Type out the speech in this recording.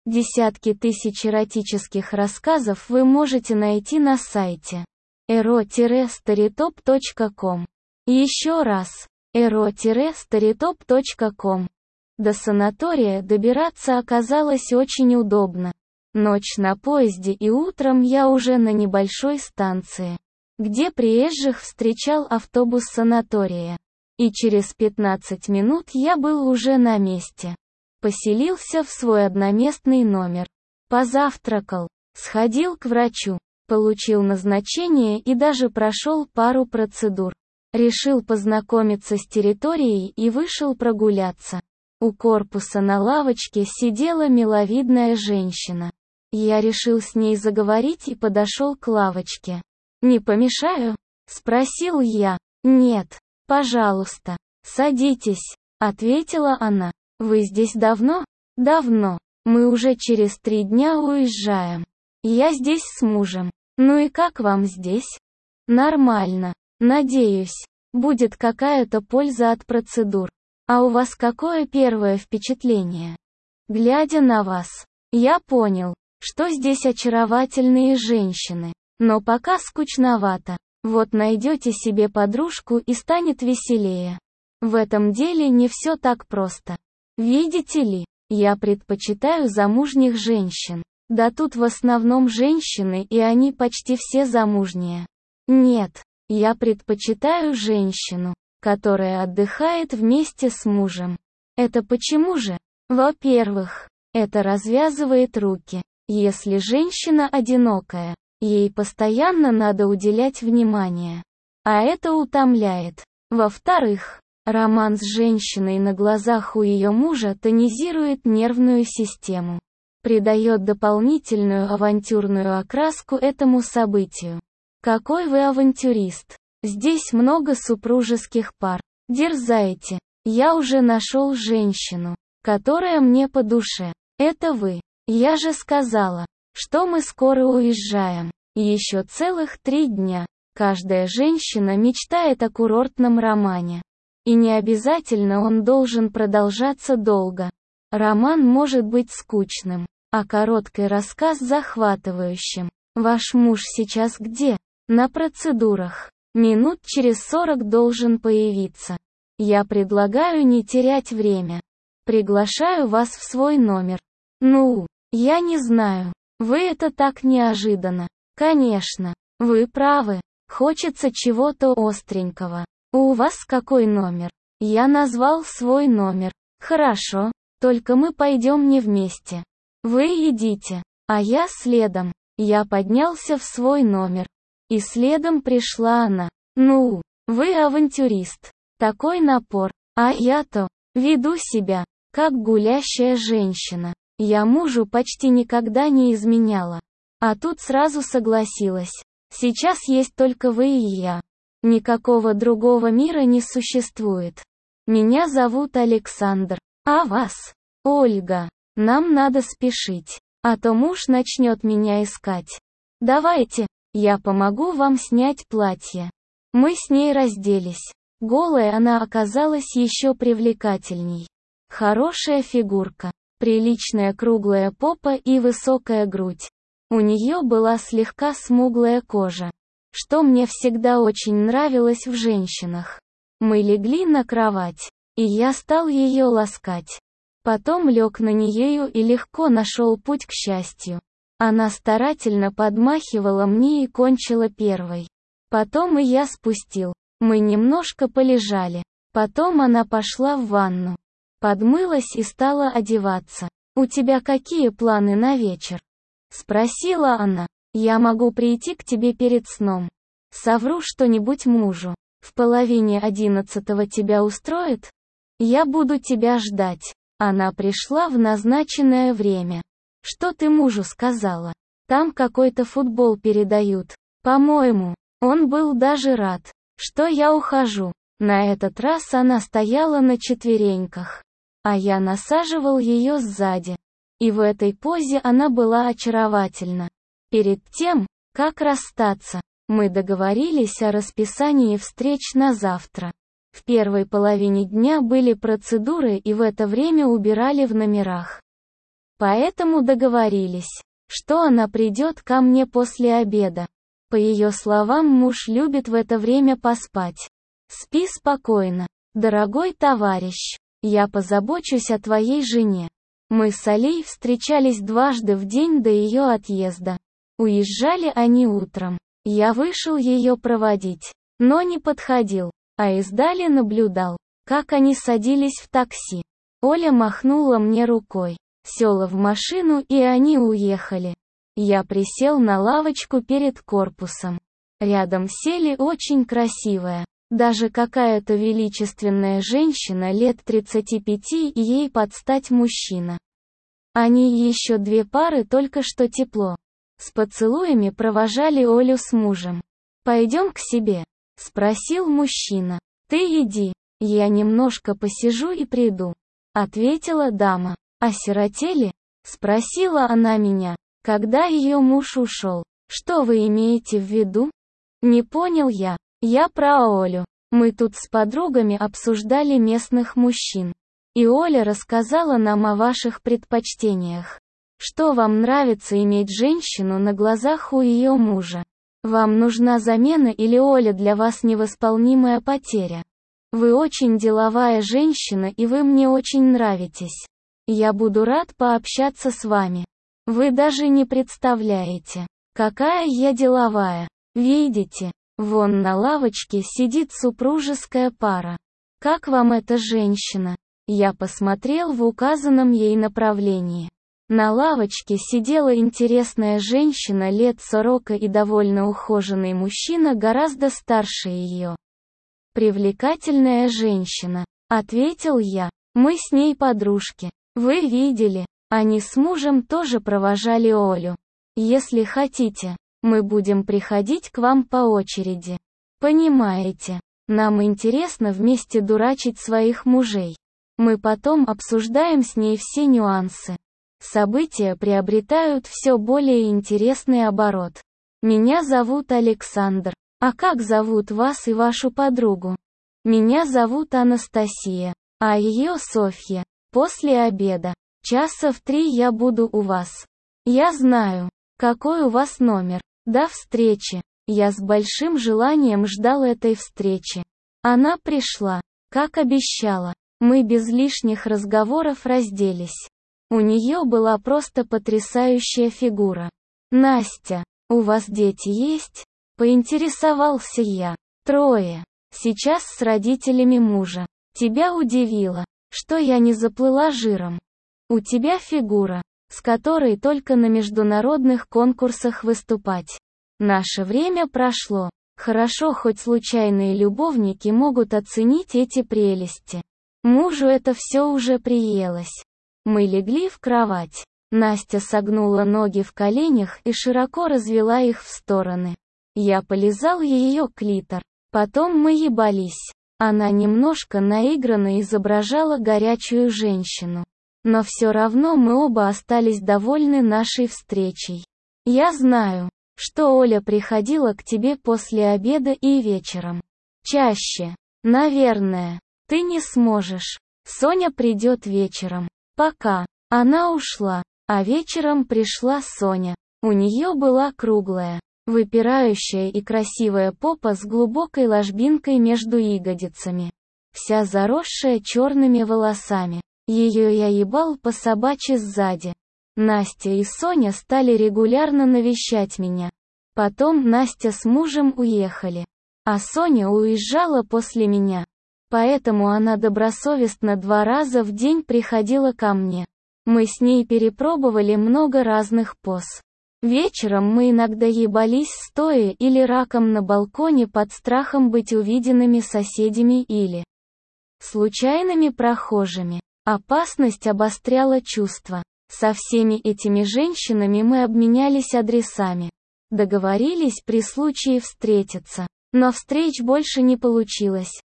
Десятки тысяч эротических рассказов вы можете найти на сайте ero-storytop.com. Еще раз, ero-storytop.com. До санатория добираться оказалось очень удобно. Ночь на поезде и утром я уже на небольшой станции, где приезжих встречал автобус санатория. И через 15 минут я был уже на месте. Поселился в свой одноместный номер. Позавтракал, сходил к врачу, получил назначение и даже прошел пару процедур. Решил познакомиться с территорией и вышел прогуляться. У корпуса на лавочке сидела миловидная женщина. Я решил с ней заговорить и подошел к лавочке. «Не помешаю?» — спросил я. «Нет, пожалуйста, садитесь», — ответила она. «Вы здесь давно?» «Давно. Мы уже через 3 дня уезжаем. Я здесь с мужем. Ну и как вам здесь?» «Нормально. Надеюсь, будет какая-то польза от процедур. А у вас какое первое впечатление?» «Глядя на вас, я понял, что здесь очаровательные женщины, но пока скучновато. Вот найдете себе подружку и станет веселее. В этом деле не все так просто. Видите ли, я предпочитаю замужних женщин. Да тут в основном женщины, и они почти все замужние. Нет, я предпочитаю женщину, которая отдыхает вместе с мужем. Это почему же? Во-первых, это развязывает руки. Если женщина одинокая, ей постоянно надо уделять внимание. А это утомляет. Во-вторых, роман с женщиной на глазах у ее мужа тонизирует нервную систему. Придает дополнительную авантюрную окраску этому событию. Какой вы авантюрист! Здесь много супружеских пар. Дерзайте. Я уже нашел женщину, которая мне по душе. Это вы. Я же сказала, что мы скоро уезжаем. Еще целых 3 дня. Каждая женщина мечтает о курортном романе. И не обязательно он должен продолжаться долго. Роман может быть скучным, а короткий рассказ захватывающим. Ваш муж сейчас где? На процедурах. Минут через 40 должен появиться. Я предлагаю не терять время. Приглашаю вас в свой номер. Ну, я не знаю. Вы это так неожиданно. Конечно, вы правы. Хочется чего-то остренького. У вас какой номер? Я назвал свой номер. Хорошо, только мы пойдем не вместе. Вы идите, а я следом. Я поднялся в свой номер. И следом пришла она. Ну, вы авантюрист. Такой напор. А я-то веду себя, как гулящая женщина. Я мужу почти никогда не изменяла. А тут сразу согласилась. Сейчас есть только вы и я. Никакого другого мира не существует. Меня зовут Александр. А вас? Ольга. Нам надо спешить. А то муж начнет меня искать. Давайте, я помогу вам снять платье. Мы с ней разделись. Голая она оказалась еще привлекательней. Хорошая фигурка, приличная круглая попа и высокая грудь. У нее была слегка смуглая кожа, что мне всегда очень нравилось в женщинах. Мы легли на кровать, и я стал ее ласкать. Потом лег на нее и легко нашел путь к счастью. Она старательно подмахивала мне и кончила первой. Потом и я спустил. Мы немножко полежали. Потом она пошла в ванну. Подмылась и стала одеваться. «У тебя какие планы на вечер?» — спросила она. «Я могу прийти к тебе перед сном. Совру что-нибудь мужу. В 10:30 тебя устроит? Я буду тебя ждать». Она пришла в назначенное время. «Что ты мужу сказала? Там какой-то футбол передают. По-моему, он был даже рад, что я ухожу». На этот раз она стояла на четвереньках, а я насаживал ее сзади. И в этой позе она была очаровательна. Перед тем, как расстаться, мы договорились о расписании встреч на завтра. В первой половине дня были процедуры и в это время убирали в номерах. Поэтому договорились, что она придет ко мне после обеда. По ее словам, муж любит в это время поспать. Спи спокойно, дорогой товарищ. Я позабочусь о твоей жене. Мы с Алей встречались дважды в день до ее отъезда. Уезжали они утром. Я вышел ее проводить, но не подходил, а издали наблюдал, как они садились в такси. Оля махнула мне рукой, села в машину, и они уехали. Я присел на лавочку перед корпусом. Рядом сели очень красивая, даже какая-то величественная женщина лет 35 и ей под стать мужчина. Они еще две пары только что тепло. С поцелуями провожали Олю с мужем. «Пойдем к себе?» — спросил мужчина. «Ты иди, я немножко посижу и приду», — ответила дама. «Осиротели?» — спросила она меня, когда ее муж ушел. «Что вы имеете в виду?» Не понял я. Я про Олю. Мы тут с подругами обсуждали местных мужчин. И Оля рассказала нам о ваших предпочтениях. Что вам нравится иметь женщину на глазах у ее мужа? Вам нужна замена или Оля для вас невосполнимая потеря? Вы очень деловая женщина, и вы мне очень нравитесь. Я буду рад пообщаться с вами. Вы даже не представляете, какая я деловая. Видите, вон на лавочке сидит супружеская пара. Как вам эта женщина? Я посмотрел в указанном ей направлении. На лавочке сидела интересная женщина лет 40 и довольно ухоженный мужчина гораздо старше ее. «Привлекательная женщина», — ответил я. «Мы с ней подружки. Вы видели, они с мужем тоже провожали Олю. Если хотите, мы будем приходить к вам по очереди. Понимаете, нам интересно вместе дурачить своих мужей. Мы потом обсуждаем с ней все нюансы. События приобретают все более интересный оборот. Меня зовут Александр. А как зовут вас и вашу подругу? Меня зовут Анастасия, а ее Софья. После обеда, часа в 3 я буду у вас. Я знаю, какой у вас номер. До встречи. Я с большим желанием ждал этой встречи. Она пришла, как обещала. Мы без лишних разговоров разделись. У нее была просто потрясающая фигура. «Настя, у вас дети есть?» — поинтересовался я. «3. Сейчас с родителями мужа. Тебя удивило, что я не заплыла жиром. У тебя фигура, с которой только на международных конкурсах выступать. Наше время прошло. Хорошо, хоть случайные любовники могут оценить эти прелести. Мужу это все уже приелось». Мы легли в кровать. Настя согнула ноги в коленях и широко развела их в стороны. Я полизал ее клитор. Потом мы ебались. Она немножко наигранно изображала горячую женщину. Но все равно мы оба остались довольны нашей встречей. Я знаю, что Оля приходила к тебе после обеда и вечером. Чаще. Наверное. Ты не сможешь. Соня придет вечером. Пока. Она ушла, а вечером пришла Соня. У нее была круглая, выпирающая и красивая попа с глубокой ложбинкой между ягодицами. Вся заросшая черными волосами. Ее я ебал по собачьи сзади. Настя и Соня стали регулярно навещать меня. Потом Настя с мужем уехали. А Соня уезжала после меня. Поэтому она добросовестно 2 раза в день приходила ко мне. Мы с ней перепробовали много разных поз. Вечером мы иногда ебались стоя или раком на балконе под страхом быть увиденными соседями или случайными прохожими. Опасность обостряла чувства. Со всеми этими женщинами мы обменялись адресами. Договорились при случае встретиться. Но встреч больше не получилось.